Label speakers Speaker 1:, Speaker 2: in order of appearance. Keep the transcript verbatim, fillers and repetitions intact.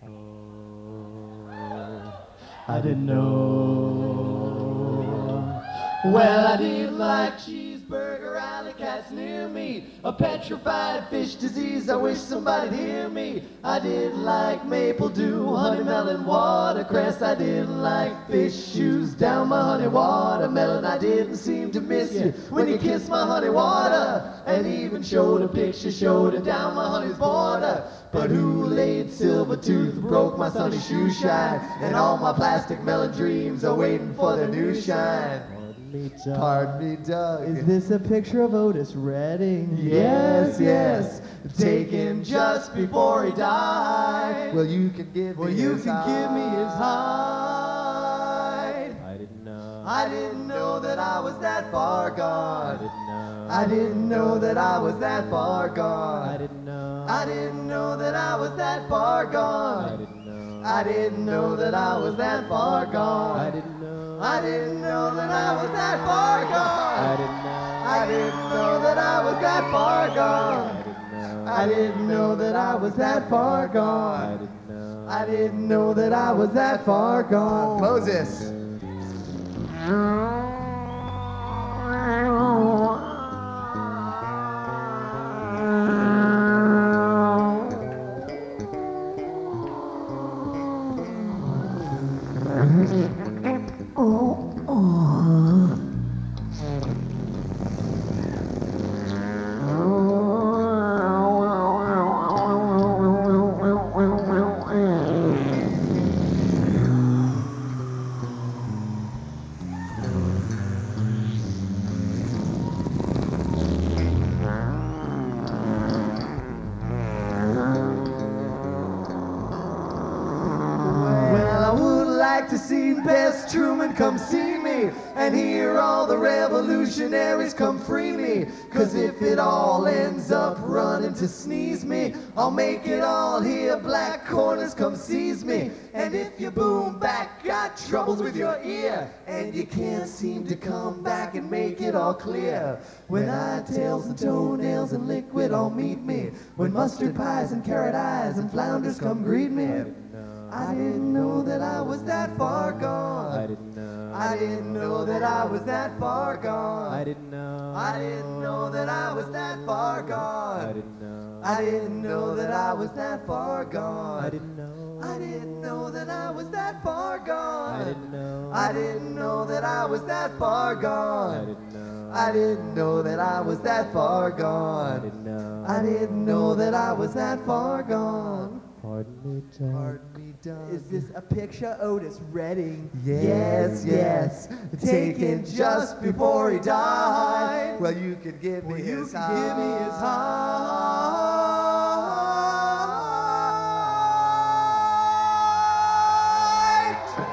Speaker 1: I didn't know. Well, I didn't like cheeseburger, alley cats near me, a petrified fish disease, I wish somebody'd hear me. I didn't like maple dew, honey melon, watercress. I didn't like fish shoes down my honey watermelon. I didn't seem to miss you when you kissed my honey water, and even showed a picture, showed it down my honey's border. But who laid silver tooth, broke my sunny shoe shine, and all my plastic melon dreams are waiting for their new shine.
Speaker 2: Me, Doug.
Speaker 1: Pardon me, Doug.
Speaker 2: Is this a picture of Otis Redding?
Speaker 1: Yes, yes, taken just before he died. Well, you can give me
Speaker 2: Well, you
Speaker 1: his
Speaker 2: can
Speaker 1: hide.
Speaker 2: give me his
Speaker 1: hide.
Speaker 2: I didn't know.
Speaker 1: I didn't know that I was that far
Speaker 2: I
Speaker 1: gone.
Speaker 2: didn't know.
Speaker 1: I didn't know that I was that far
Speaker 2: I
Speaker 1: gone.
Speaker 2: didn't know.
Speaker 1: I didn't know that I was that far
Speaker 2: I
Speaker 1: gone.
Speaker 2: didn't know.
Speaker 1: I didn't know that I was that far gone.
Speaker 2: I didn't know.
Speaker 1: I didn't know that I was that far
Speaker 2: I
Speaker 1: gone.
Speaker 2: didn't know.
Speaker 1: I didn't know that I was that far gone.
Speaker 2: I didn't know.
Speaker 1: I didn't know that I was that far
Speaker 2: I
Speaker 1: gone.
Speaker 2: didn't know.
Speaker 1: I didn't know that I was that far gone. Moses. Like to see Bess Truman come see me, and hear all the revolutionaries come free me. Cause if it all ends up running to sneeze me, I'll make it all here, black corners come seize me. And if your boom back got troubles with your ear, and you can't seem to come back and make it all clear, when I tails and toenails and liquid all meet me, when mustard pies and carrot eyes and flounders come greet me, I didn't know that I was that far gone.
Speaker 2: I didn't know.
Speaker 1: I didn't know that I was that far gone.
Speaker 2: I didn't know.
Speaker 1: I didn't know that I was that far
Speaker 2: I
Speaker 1: gone.
Speaker 2: didn't know.
Speaker 1: I didn't know that I was that far gone.
Speaker 2: I didn't know.
Speaker 1: I didn't know that I was that far gone.
Speaker 2: I didn't know.
Speaker 1: I didn't know that I was that far
Speaker 2: I
Speaker 1: gone.
Speaker 2: didn't know.
Speaker 1: I didn't know that I was that far
Speaker 2: I
Speaker 1: gone.
Speaker 2: didn't know.
Speaker 1: I didn't know that I was that far gone.
Speaker 2: Pardon me, Doug.
Speaker 1: Pardon me, Doug.
Speaker 2: Is this a picture of Otis Redding?
Speaker 1: Yes, yes, taken just before he died. Well, you could give me
Speaker 2: Well, you
Speaker 1: his
Speaker 2: can give me his
Speaker 1: high.